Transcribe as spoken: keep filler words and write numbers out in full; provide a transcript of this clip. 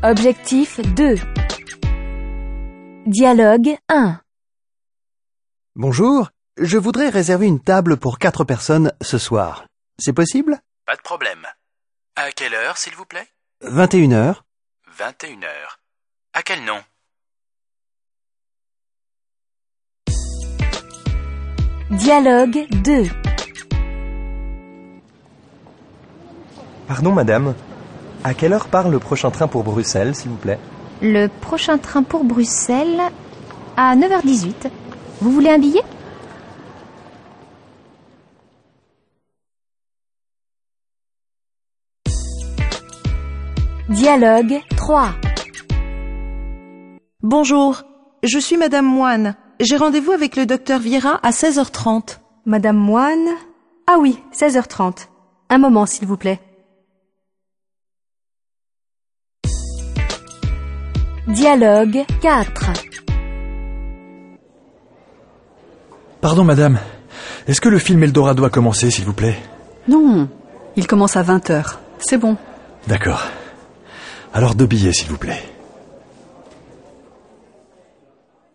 Objectif deux. Dialogue un. Bonjour, je voudrais réserver une table pour quatre personnes ce soir. C'est possible? Pas de problème. À quelle heure, s'il vous plaît? vingt et une heures. vingt et une heures. À quel nom? Dialogue deux. Pardon, madame. À quelle heure part le prochain train pour Bruxelles, s'il vous plaît? Le prochain train pour Bruxelles à neuf heures dix-huit. Vous voulez un billet? Dialogue trois. Bonjour, je suis Madame Moine. J'ai rendez-vous avec le docteur Vieira à seize heures trente. Madame Moine? Ah oui, seize heures trente. Un moment, s'il vous plaît. Dialogue quatre. Pardon, madame. Est-ce que le film Eldorado a commencé, s'il vous plaît? Non, il commence à vingt heures. C'est bon. D'accord. Alors deux billets, s'il vous plaît.